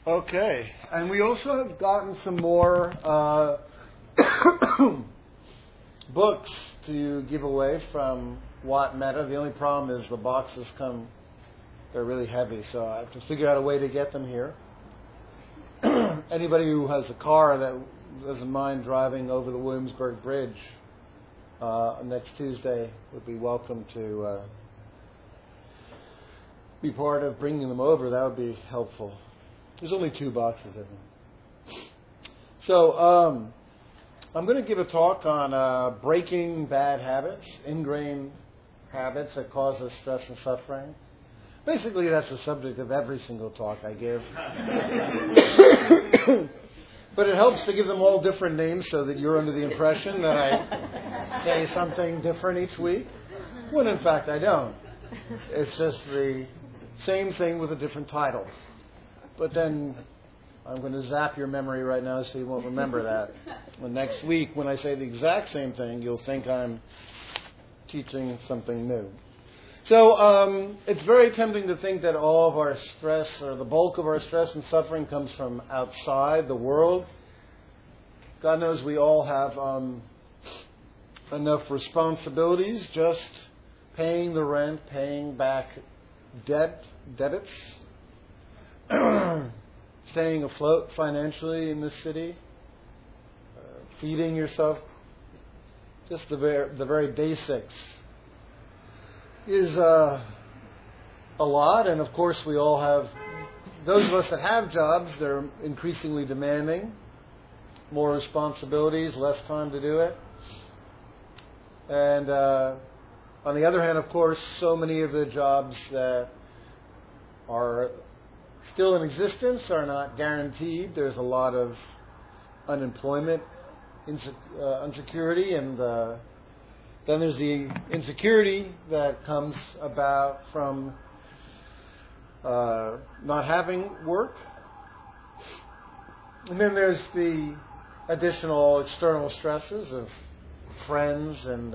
Okay, and we also have gotten some more books to give away from Watt Meta. The only problem is the boxes they're really heavy, so I have to figure out a way to get them here. Anybody who has a car that doesn't mind driving over the Williamsburg Bridge next Tuesday would be welcome to be part of bringing them over. That would be helpful. There's only 2 boxes of them. So I'm going to give a talk on breaking bad habits, ingrained habits that cause us stress and suffering. Basically, that's the subject of every single talk I give. But it helps to give them all different names so that you're under the impression that I say something different each week, when in fact I don't. It's just the same thing with a different title. But then I'm going to zap your memory right now so you won't remember that. And next week, when I say the exact same thing, you'll think I'm teaching something new. So it's very tempting to think that all of our stress, or the bulk of our stress and suffering, comes from outside the world. God knows we all have enough responsibilities, just paying the rent, paying back debits, staying afloat financially in this city, feeding yourself, just the very basics is a lot. And of course we all have, those of us that have jobs, they're increasingly demanding, more responsibilities, less time to do it. And on the other hand, of course, so many of the jobs that are still in existence are not guaranteed. There's a lot of unemployment, insecurity, and then there's the insecurity that comes about from not having work. And then there's the additional external stresses of friends and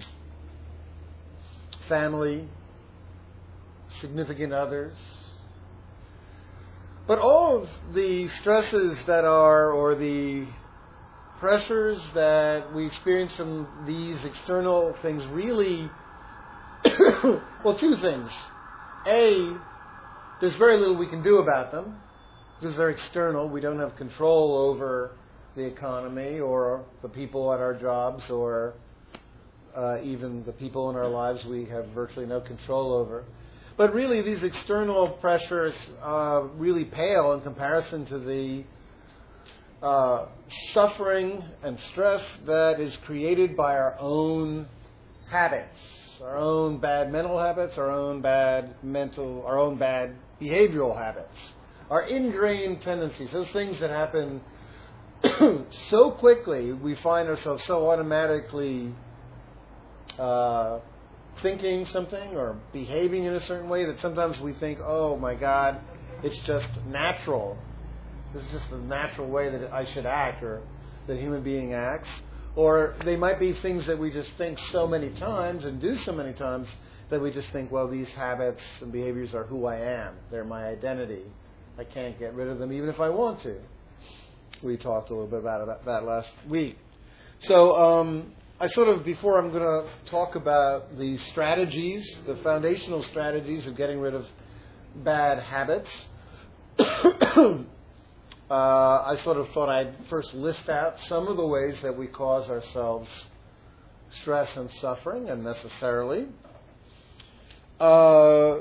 family, significant others. But all of the stresses that are, or the pressures that we experience from these external things really, well, 2 things. A, there's very little we can do about them because they're external. We don't have control over the economy or the people at our jobs or even the people in our lives we have virtually no control over. But really, these external pressures really pale in comparison to the suffering and stress that is created by our own habits, our own bad mental habits, our own bad behavioral habits, our ingrained tendencies, those things that happen so quickly. We find ourselves so automatically thinking something or behaving in a certain way that sometimes we think, oh my God, it's just natural. This is just the natural way that I should act, or that a human being acts. Or they might be things that we just think so many times and do so many times that we just think, well, these habits and behaviors are who I am. They're my identity. I can't get rid of them even if I want to. We talked a little bit about that last week. So before I'm going to talk about the strategies, the foundational strategies of getting rid of bad habits, I sort of thought I'd first list out some of the ways that we cause ourselves stress and suffering unnecessarily. The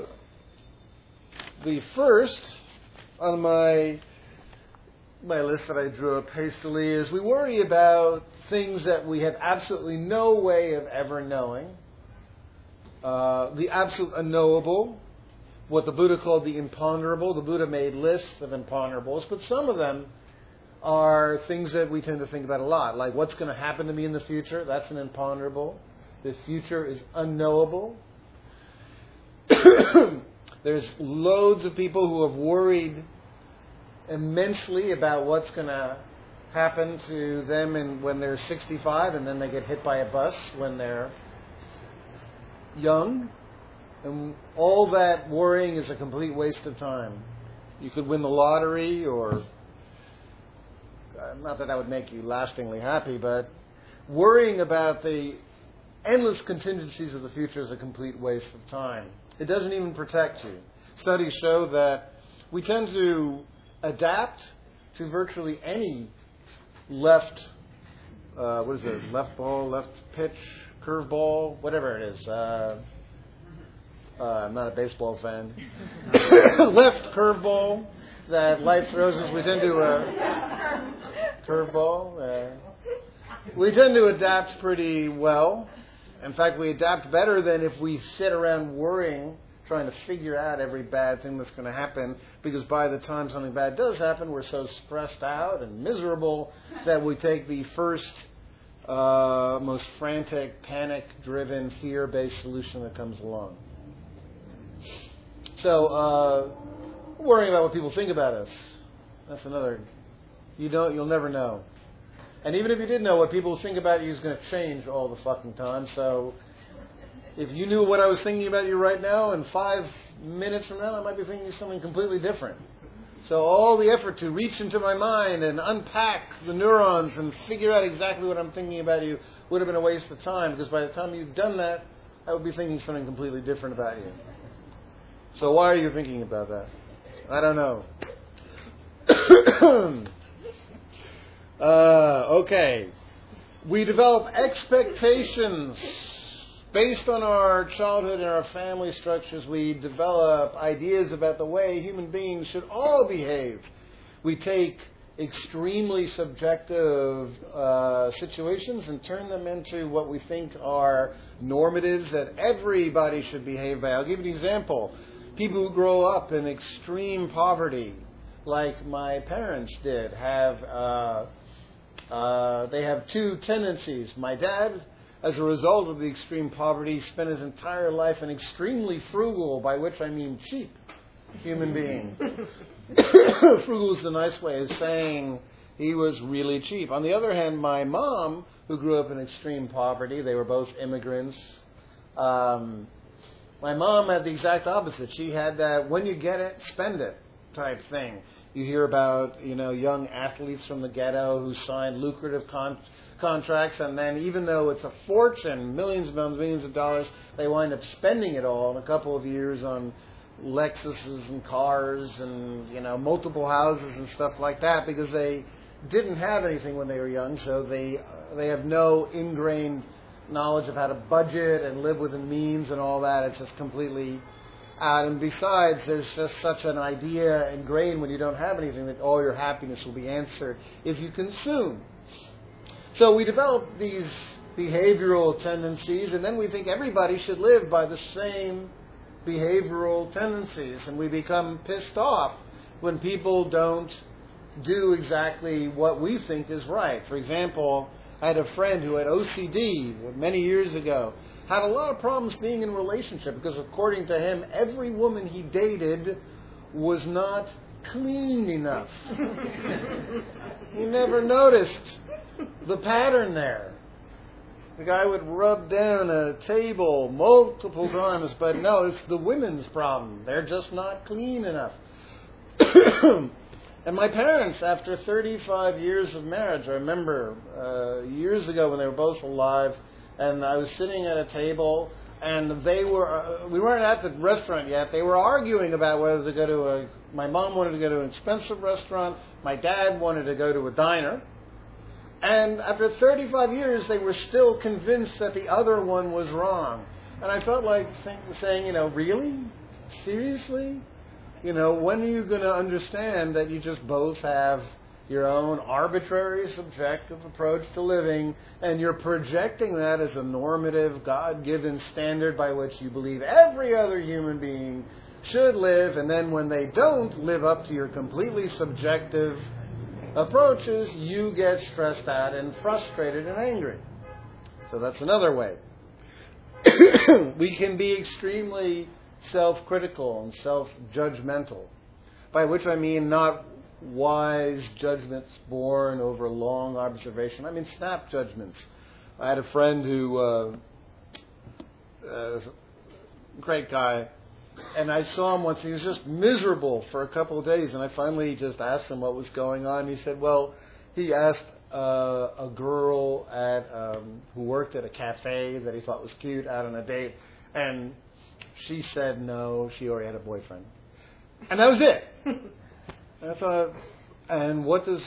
first on my list that I drew up hastily is we worry about things that we have absolutely no way of ever knowing. The absolute unknowable, what the Buddha called the imponderable. The Buddha made lists of imponderables, but some of them are things that we tend to think about a lot, like what's going to happen to me in the future. That's an imponderable. The future is unknowable. There's loads of people who have worried immensely about what's going to happen to them when they're 65 and then they get hit by a bus when they're young. And all that worrying is a complete waste of time. You could win the lottery, or not that would make you lastingly happy, but worrying about the endless contingencies of the future is a complete waste of time. It doesn't even protect you. Studies show that we tend to adapt to virtually any left ball, left pitch, curve ball, whatever it is. I'm not a baseball fan. Left curve ball that life throws us. We tend to curve ball. We tend to adapt pretty well. In fact, we adapt better than if we sit around worrying, trying to figure out every bad thing that's going to happen, because by the time something bad does happen, we're so stressed out and miserable that we take the first, most frantic, panic-driven, fear-based solution that comes along. So, worrying about what people think about us, that's another. You'll never know. And even if you did know, what people think about you is going to change all the fucking time. So if you knew what I was thinking about you right now, in 5 minutes from now, I might be thinking something completely different. So all the effort to reach into my mind and unpack the neurons and figure out exactly what I'm thinking about you would have been a waste of time, because by the time you've done that, I would be thinking something completely different about you. So why are you thinking about that? I don't know. Okay. We develop expectations based on our childhood and our family structures. We develop ideas about the way human beings should all behave. We take extremely subjective situations and turn them into what we think are normatives that everybody should behave by. I'll give you an example. People who grow up in extreme poverty, like my parents did, they have two tendencies. My dad, as a result of the extreme poverty, spent his entire life an extremely frugal, by which I mean cheap, human being. Frugal is a nice way of saying he was really cheap. On the other hand, my mom, who grew up in extreme poverty, they were both immigrants. My mom had the exact opposite. She had that when you get it, spend it type thing. You hear about, young athletes from the ghetto who signed lucrative contracts, and then even though it's a fortune, millions of dollars, they wind up spending it all in a couple of years on Lexuses and cars and, multiple houses and stuff like that, because they didn't have anything when they were young, so they have no ingrained knowledge of how to budget and live within means and all that. It's just completely out. And besides, there's just such an idea ingrained when you don't have anything that all your happiness will be answered if you consume. So we develop these behavioral tendencies, and then we think everybody should live by the same behavioral tendencies, and we become pissed off when people don't do exactly what we think is right. For example, I had a friend who had OCD many years ago, had a lot of problems being in a relationship because, according to him, every woman he dated was not clean enough. He never noticed the pattern there. The guy would rub down a table multiple times, but no, it's the women's problem. They're just not clean enough. And my parents, after 35 years of marriage, I remember years ago when they were both alive, and I was sitting at a table, and we weren't at the restaurant yet. They were arguing about whether to go to my mom wanted to go to an expensive restaurant, my dad wanted to go to a diner. And after 35 years, they were still convinced that the other one was wrong. And I felt like saying, really? Seriously? When are you going to understand that you just both have your own arbitrary, subjective approach to living, and you're projecting that as a normative, God-given standard by which you believe every other human being should live, and then when they don't live up to your completely subjective approaches, you get stressed out and frustrated and angry. So that's another way. We can be extremely self-critical and self-judgmental, by which I mean not wise judgments born over long observation. I mean snap judgments. I had a friend who, great guy, And I saw him once. He was just miserable for a couple of days. And I finally just asked him what was going on. He said, well, he asked a girl who worked at a cafe that he thought was cute out on a date. And she said no, she already had a boyfriend. And that was it. And I thought, and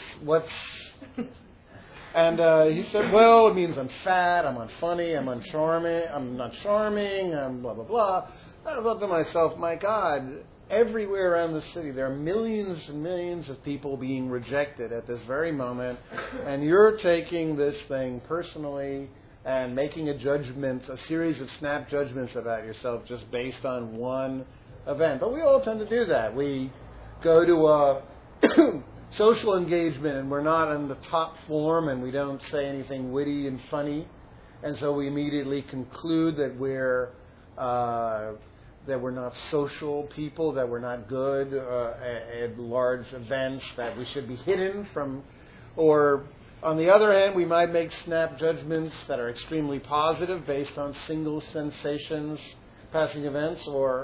and he said, well, it means I'm fat, I'm unfunny, I'm uncharming, I'm not charming, I'm blah, blah, blah. I thought to myself, my God, everywhere around the city, there are millions and millions of people being rejected at this very moment, and you're taking this thing personally and making a judgment, a series of snap judgments about yourself just based on one event. But we all tend to do that. We go to a social engagement and we're not in the top form and we don't say anything witty and funny, and so we immediately conclude that we're not social people, that we're not good at large events, that we should be hidden from. Or on the other hand, we might make snap judgments that are extremely positive based on single sensations, passing events, or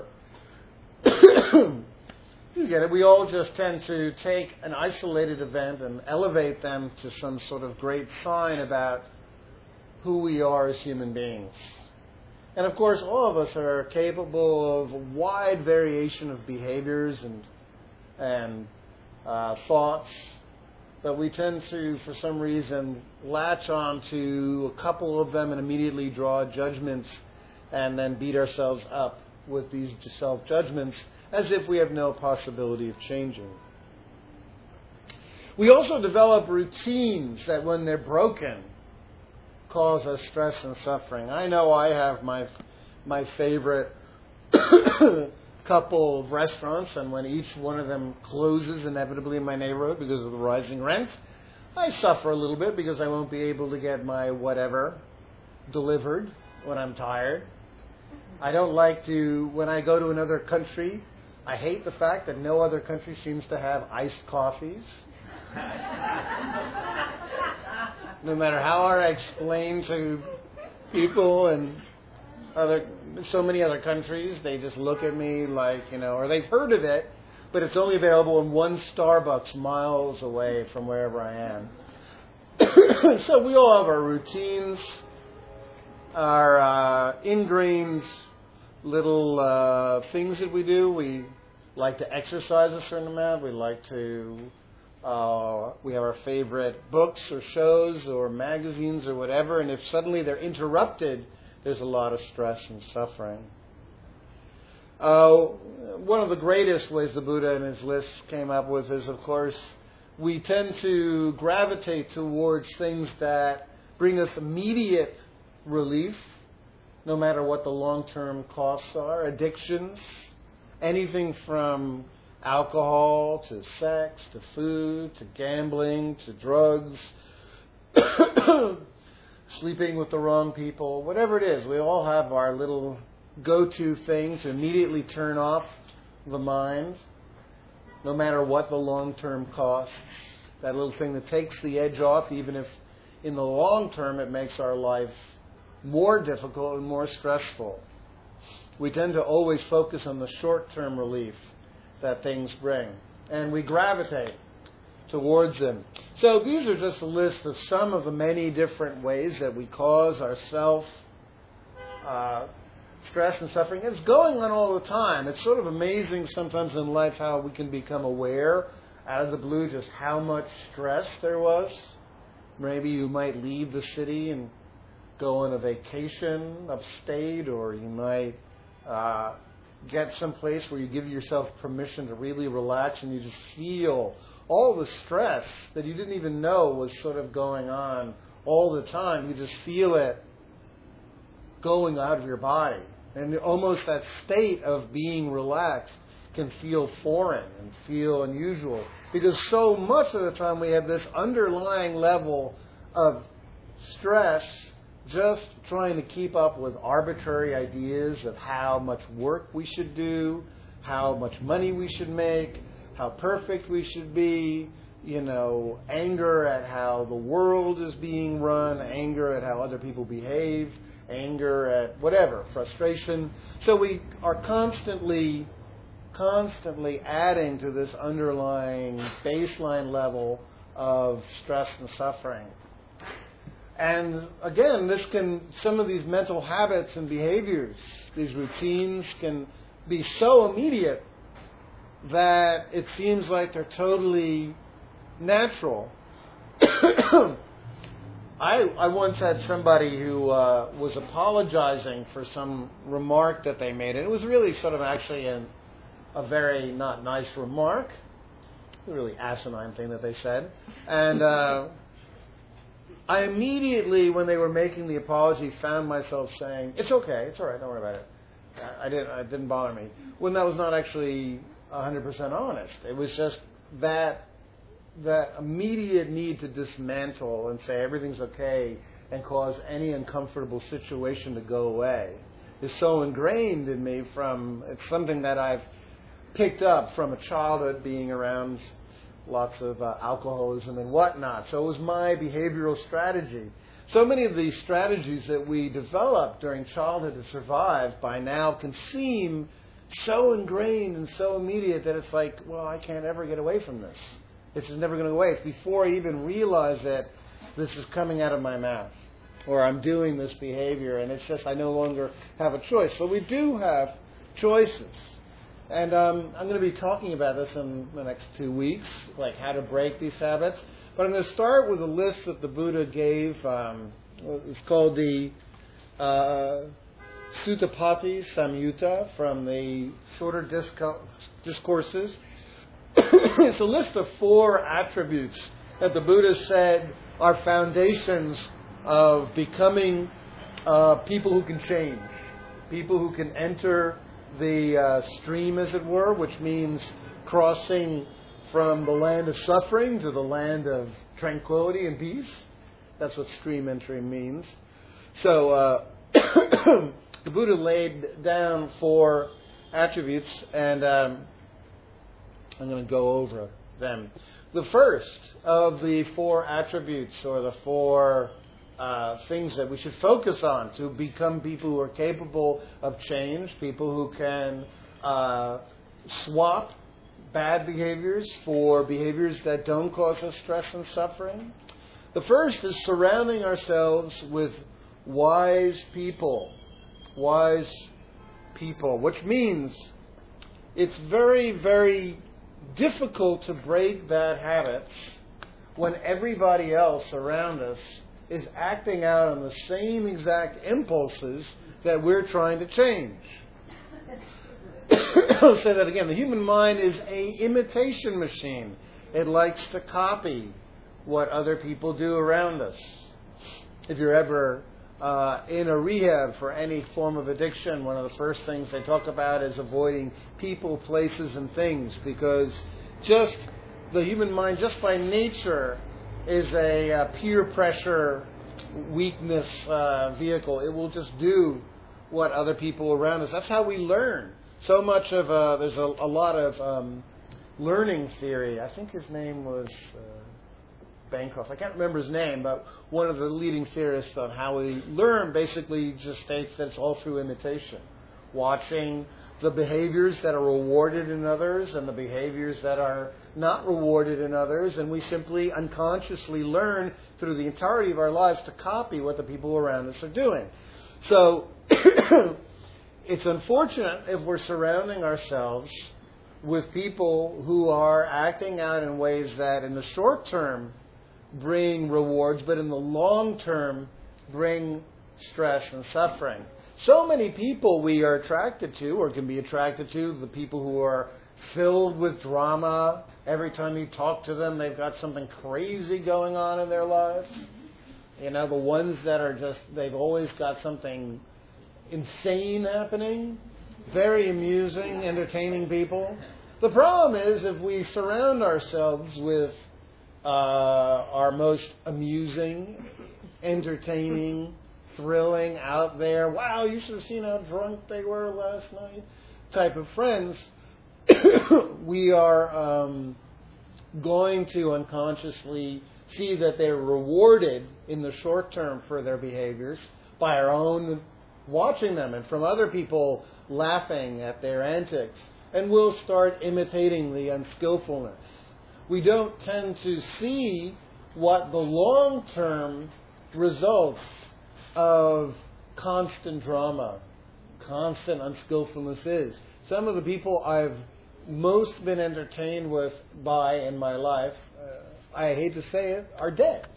you get it. We all just tend to take an isolated event and elevate them to some sort of great sign about who we are as human beings. And of course, all of us are capable of a wide variation of behaviors and thoughts, but we tend to, for some reason, latch on to a couple of them and immediately draw judgments and then beat ourselves up with these self-judgments as if we have no possibility of changing. We also develop routines that, when they're broken, cause us stress and suffering. I know I have my favorite couple of restaurants, and when each one of them closes inevitably in my neighborhood because of the rising rents, I suffer a little bit because I won't be able to get my whatever delivered when I'm tired. I don't like to, when I go to another country, I hate the fact that no other country seems to have iced coffees. No matter how hard I explain to people in so many other countries, they just look at me like, or they've heard of it, but it's only available in one Starbucks miles away from wherever I am. So we all have our routines, our ingrained little things that we do. We like to exercise a certain amount. We like to, we have our favorite books or shows or magazines or whatever, and if suddenly they're interrupted, there's a lot of stress and suffering. One of the greatest ways the Buddha in his list came up with is, of course, we tend to gravitate towards things that bring us immediate relief, no matter what the long-term costs are. Addictions, anything from alcohol to sex to food to gambling to drugs, sleeping with the wrong people, whatever it is. We all have our little go-to thing to immediately turn off the mind, no matter what the long-term costs. That little thing that takes the edge off, even if in the long term it makes our life more difficult and more stressful. We tend to always focus on the short-term relief that things bring, and we gravitate towards them. So these are just a list of some of the many different ways that we cause ourselves stress and suffering. It's going on all the time. It's sort of amazing sometimes in life how we can become aware out of the blue just how much stress there was. Maybe you might leave the city and go on a vacation upstate, or you might get someplace where you give yourself permission to really relax and you just feel all the stress that you didn't even know was sort of going on all the time. You just feel it going out of your body. And almost that state of being relaxed can feel foreign and feel unusual, because so much of the time we have this underlying level of stress just trying to keep up with arbitrary ideas of how much work we should do, how much money we should make, how perfect we should be, anger at how the world is being run, anger at how other people behave, anger at whatever, frustration. So we are constantly adding to this underlying baseline level of stress and suffering. And again, some of these mental habits and behaviors, these routines can be so immediate that it seems like they're totally natural. I once had somebody who was apologizing for some remark that they made, and it was really sort of actually a very not nice remark, a really asinine thing that they said. And I immediately, when they were making the apology, found myself saying, "It's okay, it's all right, don't worry about it. It didn't bother me." When that was not actually 100% honest. It was just that immediate need to dismantle and say everything's okay and cause any uncomfortable situation to go away is so ingrained in me it's something that I've picked up from a childhood being around lots of alcoholism and whatnot. So it was my behavioral strategy. So many of these strategies that we developed during childhood to survive by now can seem so ingrained and so immediate that it's like, well, I can't ever get away from this. It's just never going to go away. It's before I even realize that this is coming out of my mouth or I'm doing this behavior, and it's just I no longer have a choice. But we do have choices. And I'm going to be talking about this in the next 2 weeks, like how to break these habits. But I'm going to start with a list that the Buddha gave. It's called the Sutapati Samyutta from the Shorter Discourses. It's a list of 4 attributes that the Buddha said are foundations of becoming people who can change, people who can enter the stream, as it were, which means crossing from the land of suffering to the land of tranquility and peace. That's what stream entry means. So the Buddha laid down 4 attributes, and I'm going to go over them. The first of the 4 attributes, or the 4 things that we should focus on to become people who are capable of change, people who can swap bad behaviors for behaviors that don't cause us stress and suffering. The first is surrounding ourselves with wise people. Wise people, which means it's very, very difficult to break bad habits when everybody else around us is acting out on the same exact impulses that we're trying to change. I'll say that again. The human mind is an imitation machine. It likes to copy what other people do around us. If you're ever in a rehab for any form of addiction, one of the first things they talk about is avoiding people, places, and things, because just the human mind, just by nature, is a peer pressure weakness vehicle. It will just do what other people around us. That's how we learn. So much of there's a lot of learning theory. I think his name was Bancroft. I can't remember his name, but one of the leading theorists on how we learn basically just states that it's all through imitation. Watching the behaviors that are rewarded in others and the behaviors that are not rewarded in others, and we simply unconsciously learn through the entirety of our lives to copy what the people around us are doing. So it's unfortunate if we're surrounding ourselves with people who are acting out in ways that in the short term bring rewards, but in the long term bring stress and suffering. So many people we are attracted to, or can be attracted to, the people who are filled with drama. Every time you talk to them, they've got something crazy going on in their lives. You know, the ones that are just, they've always got something insane happening. Very amusing, entertaining people. The problem is if we surround ourselves with our most amusing, entertaining, thrilling, out there, wow, you should have seen how drunk they were last night, type of friends, we are going to unconsciously see that they're rewarded in the short term for their behaviors, by our own watching them and from other people laughing at their antics, and we'll start imitating the unskillfulness. We don't tend to see what the long-term results of constant drama, constant unskillfulness is. Some of the people I've most been entertained by in my life, I hate to say it, are dead.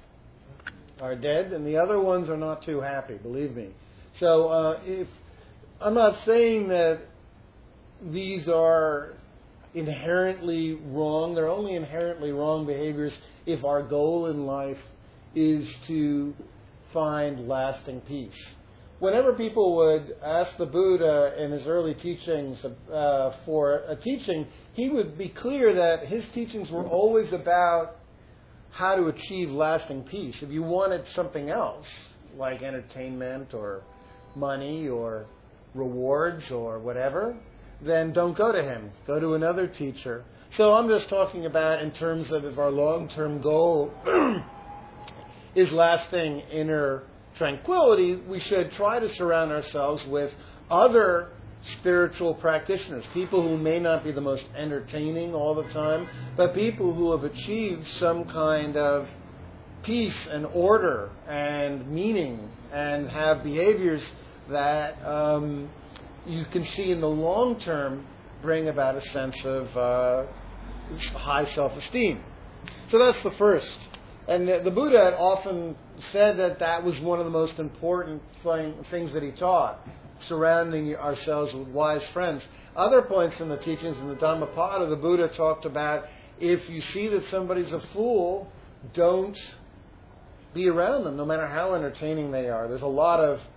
And the other ones are not too happy, believe me. So if I'm not saying that these are inherently wrong, they're only inherently wrong behaviors if our goal in life is to find lasting peace. Whenever people would ask the Buddha in his early teachings for a teaching, he would be clear that his teachings were always about how to achieve lasting peace. If you wanted something else, like entertainment or money or rewards or whatever, then don't go to him. Go to another teacher. So I'm just talking about in terms of if our long-term goal is lasting inner tranquility, we should try to surround ourselves with other spiritual practitioners, people who may not be the most entertaining all the time, but people who have achieved some kind of peace and order and meaning and have behaviors that you can see in the long term bring about a sense of high self-esteem. So that's the first. And the Buddha had often said that was one of the most important things that he taught, surrounding ourselves with wise friends. Other points in the teachings in the Dhammapada, the Buddha talked about if you see that somebody's a fool, don't be around them, no matter how entertaining they are. There's a lot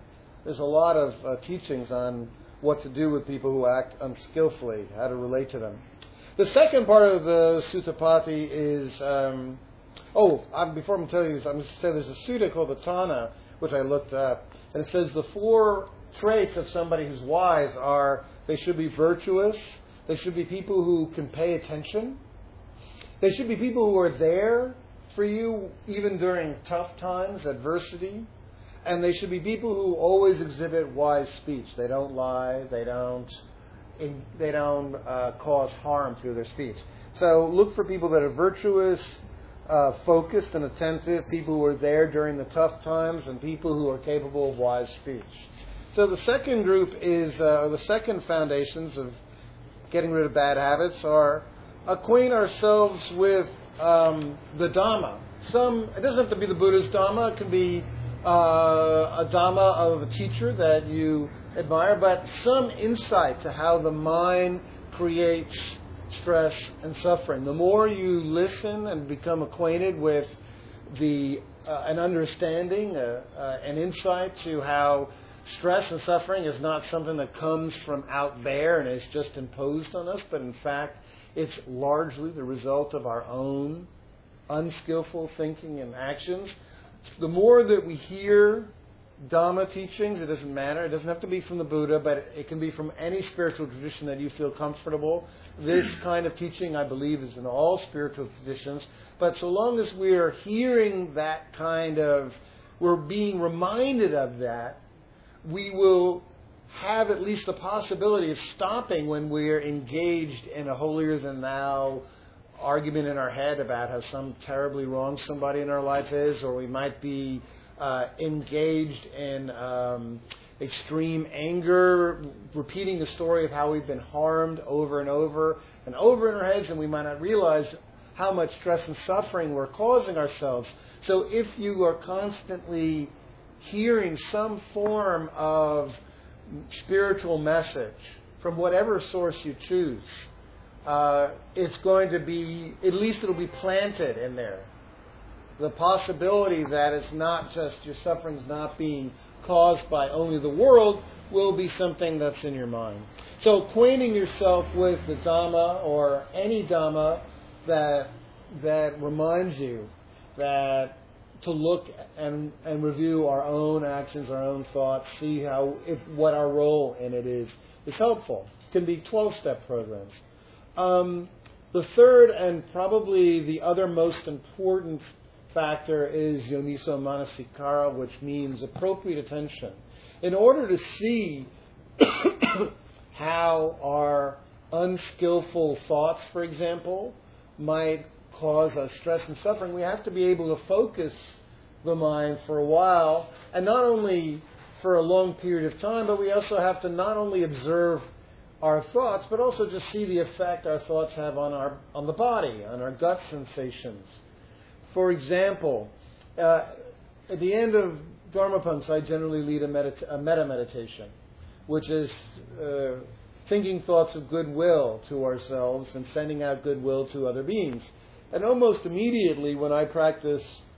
of teachings on what to do with people who act unskillfully, how to relate to them. The second part of the Suttapati is, before I'm telling you this, I'm going to say there's a sutta called the Tana, which I looked up, and it says the 4 traits of somebody who's wise are they should be virtuous, they should be people who can pay attention, they should be people who are there for you even during tough times, adversity, and they should be people who always exhibit wise speech. They don't lie, they don't cause harm through their speech. So look for people that are virtuous, focused and attentive, people who are there during the tough times, and people who are capable of wise speech. So the second group is, the second foundations of getting rid of bad habits are acquaint ourselves with the Dhamma. It doesn't have to be the Buddha's Dhamma. It can be a Dhamma of a teacher that you admire, but some insight to how the mind creates stress and suffering. The more you listen and become acquainted with an understanding, an insight to how stress and suffering is not something that comes from out there and is just imposed on us, but in fact it's largely the result of our own unskillful thinking and actions. The more that we hear Dhamma teachings, it doesn't matter. It doesn't have to be from the Buddha, but it can be from any spiritual tradition that you feel comfortable. This kind of teaching, I believe, is in all spiritual traditions. But so long as we're hearing that we're being reminded of that, we will have at least the possibility of stopping when we're engaged in a holier-than-thou argument in our head about how terribly wrong somebody in our life is, or we might be engaged in extreme anger, repeating the story of how we've been harmed over and over in our heads, and we might not realize how much stress and suffering we're causing ourselves. So if you are constantly hearing some form of spiritual message from whatever source you choose, it's going to be, at least it'll be planted in there. The possibility that it's not just your suffering's not being caused by only the world will be something that's in your mind. So acquainting yourself with the Dhamma or any Dhamma that reminds you that to look and review our own actions, our own thoughts, see what our role in it is helpful. It can be 12-step programs. The third and probably the other most important factor is yoniso manasikara, which means appropriate attention. In order to see how our unskillful thoughts, for example, might cause us stress and suffering, we have to be able to focus the mind for a while, and not only for a long period of time, but we also have to not only observe our thoughts, but also just see the effect our thoughts have on the body, on our gut sensations. For example, at the end of Dharmapunks, I generally lead a metta meditation, which is thinking thoughts of goodwill to ourselves and sending out goodwill to other beings. And almost immediately when I practice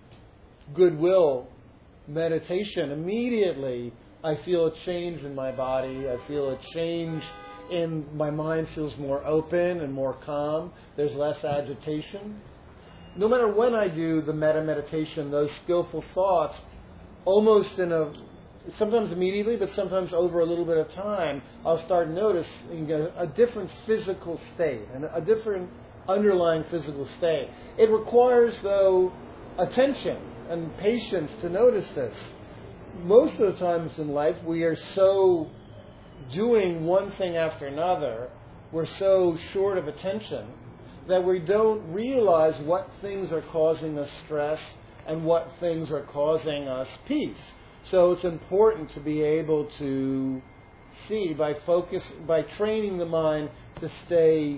goodwill meditation, immediately I feel a change in my body. I feel a change in my mind, feels more open and more calm. There's less agitation. No matter when I do the metta meditation, those skillful thoughts, almost sometimes immediately, but sometimes over a little bit of time, I'll start noticing a different physical state and a different underlying physical state. It requires, though, attention and patience to notice this. Most of the times in life, we are so doing one thing after another, we're so short of attention that we don't realize what things are causing us stress and what things are causing us peace. So it's important to be able to see by training the mind to stay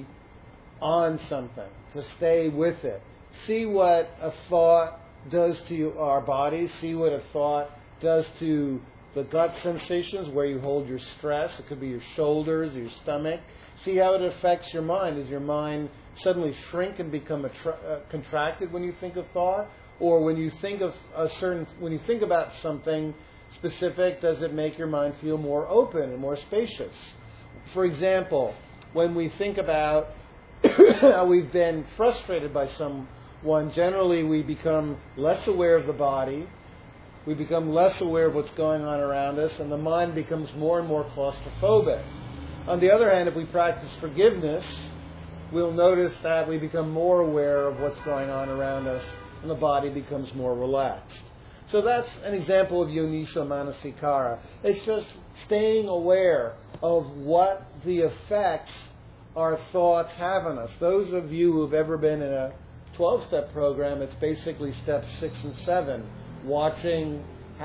on something, to stay with it. See what a thought does to our bodies, see what a thought does to the gut sensations where you hold your stress. It could be your shoulders or your stomach. See how it affects your mind. Does your mind suddenly shrink and become contracted when you think of thought? Or when you think of when you think about something specific, does it make your mind feel more open and more spacious? For example, when we think about how we've been frustrated by someone, generally we become less aware of the body, we become less aware of what's going on around us, and the mind becomes more and more claustrophobic. On the other hand, if we practice forgiveness, we'll notice that we become more aware of what's going on around us, and the body becomes more relaxed. So that's an example of yoniso manasikara. It's just staying aware of what the effects our thoughts have on us. Those of you who have ever been in a 12-step program, it's basically steps 6 and 7, watching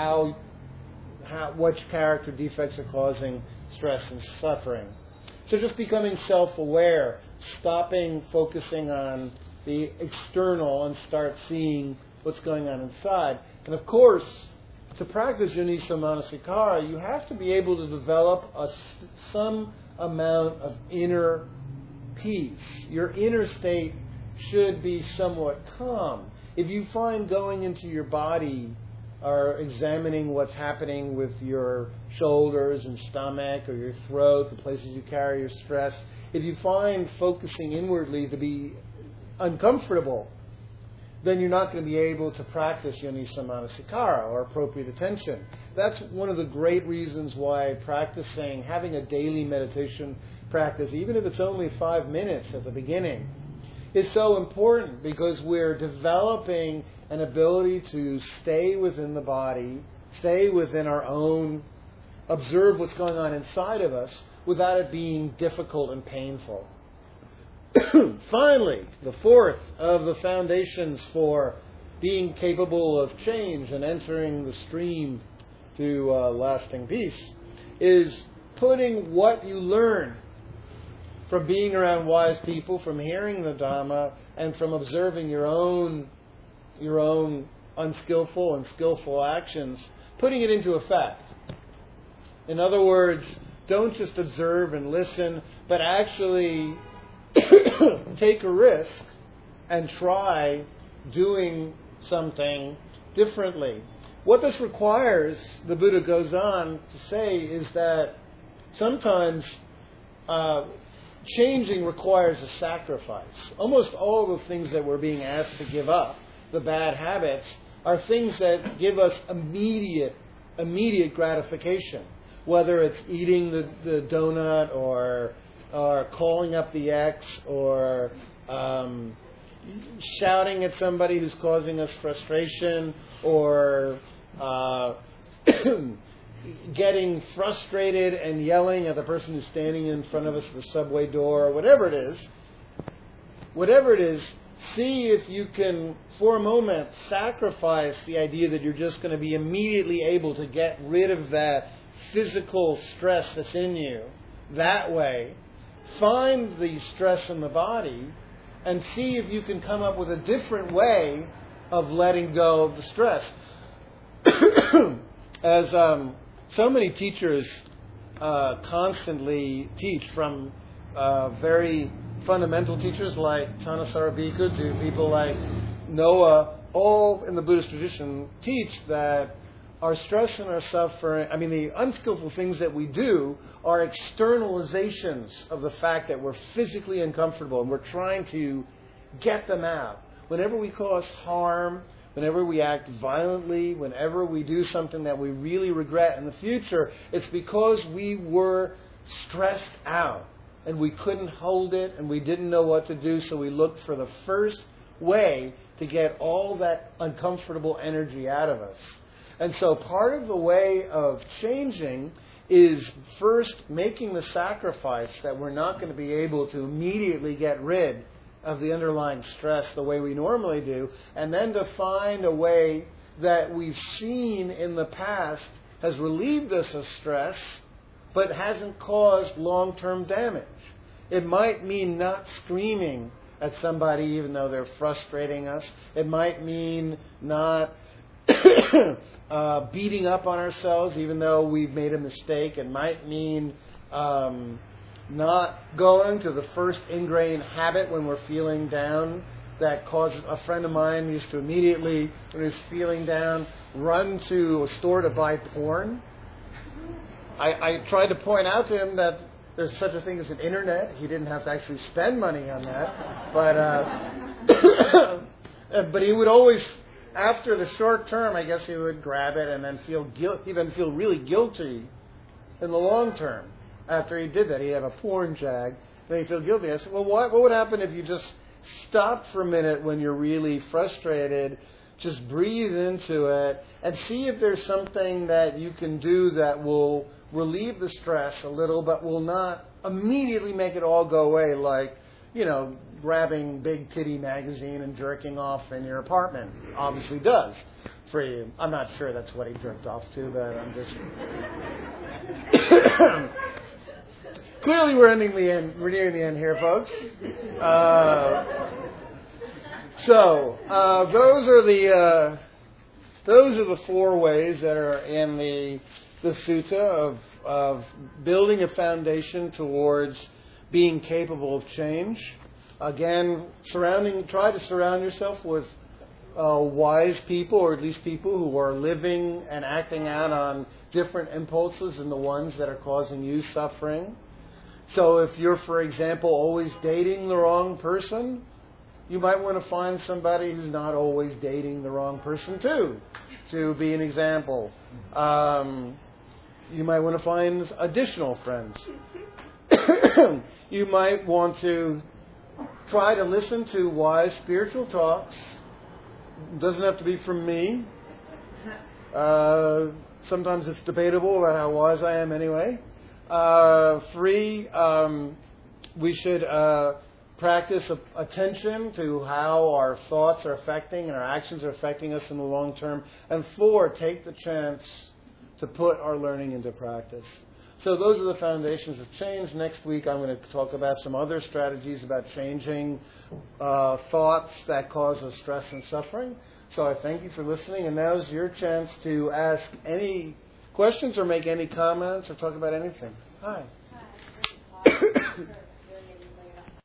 which character defects are causing stress and suffering. So just becoming self-aware, stopping focusing on the external and start seeing what's going on inside. And of course, to practice yoniso manasikara, you have to be able to develop some amount of inner peace. Your inner state should be somewhat calm. If you find going into your body or examining what's happening with your shoulders and stomach or your throat, the places you carry your stress, if you find focusing inwardly to be uncomfortable, then you're not going to be able to practice yoniso manasikara or appropriate attention. That's one of the great reasons why practicing, having a daily meditation practice, even if it's only 5 minutes at the beginning, is so important, because we're developing an ability to stay within the body, stay within our own, observe what's going on inside of us without it being difficult and painful. Finally, the fourth of the foundations for being capable of change and entering the stream to lasting peace is putting what you learn from being around wise people, from hearing the Dhamma, and from observing your own unskillful and skillful actions, putting it into effect. In other words, don't just observe and listen, but actually take a risk and try doing something differently. What this requires, the Buddha goes on to say, is that sometimes changing requires a sacrifice. Almost all the things that we're being asked to give up, the bad habits, are things that give us immediate gratification. Whether it's eating the donut or calling up the ex or shouting at somebody who's causing us frustration, or getting frustrated and yelling at the person who's standing in front of us at the subway door, or whatever it is, see if you can, for a moment, sacrifice the idea that you're just going to be immediately able to get rid of that physical stress that's in you. That way, find the stress in the body and see if you can come up with a different way of letting go of the stress. As so many teachers constantly teach, from very fundamental teachers like Thanissaro Bhikkhu to people like Noah, all in the Buddhist tradition teach that our stress and our suffering, the unskillful things that we do are externalizations of the fact that we're physically uncomfortable and we're trying to get them out. Whenever we cause harm, whenever we act violently, whenever we do something that we really regret in the future, it's because we were stressed out and we couldn't hold it and we didn't know what to do, so we looked for the first way to get all that uncomfortable energy out of us. And so part of the way of changing is first making the sacrifice that we're not going to be able to immediately get rid of the underlying stress the way we normally do, and then to find a way that we've seen in the past has relieved us of stress but hasn't caused long-term damage. It might mean not screaming at somebody even though they're frustrating us. It might mean not beating up on ourselves even though we've made a mistake. It might mean not going to the first ingrained habit when we're feeling down that causes... A friend of mine used to immediately, when he was feeling down, run to a store to buy porn. I tried to point out to him that there's such a thing as an internet. He didn't have to actually spend money on that. But he would always, after the short term, I guess he would grab it and then feel really guilty in the long term. After he did that, he'd have a porn jag, then he'd feel guilty. I said, well, what would happen if you just stopped for a minute when you're really frustrated, just breathe into it, and see if there's something that you can do that will relieve the stress a little, but will not immediately make it all go away, like, grabbing Big Titty magazine and jerking off in your apartment obviously does for you. I'm not sure that's what he jerked off to, but I'm just... Clearly, we're nearing the end here, folks. Those are the four ways that are in the sutta of building a foundation towards being capable of change. Again, try to surround yourself with wise people, or at least people who are living and acting out on different impulses than the ones that are causing you suffering. So if you're, for example, always dating the wrong person, you might want to find somebody who's not always dating the wrong person too, to be an example. You might want to find additional friends. You might want to try to listen to wise spiritual talks. It doesn't have to be from me. Sometimes it's debatable about how wise I am anyway. We should practice attention to how our thoughts are affecting and our actions are affecting us in the long term. And 4, take the chance to put our learning into practice. So those are the foundations of change. Next week I'm going to talk about some other strategies about changing thoughts that cause us stress and suffering. So I thank you for listening, and now's your chance to ask any questions or make any comments or talk about anything. Hi.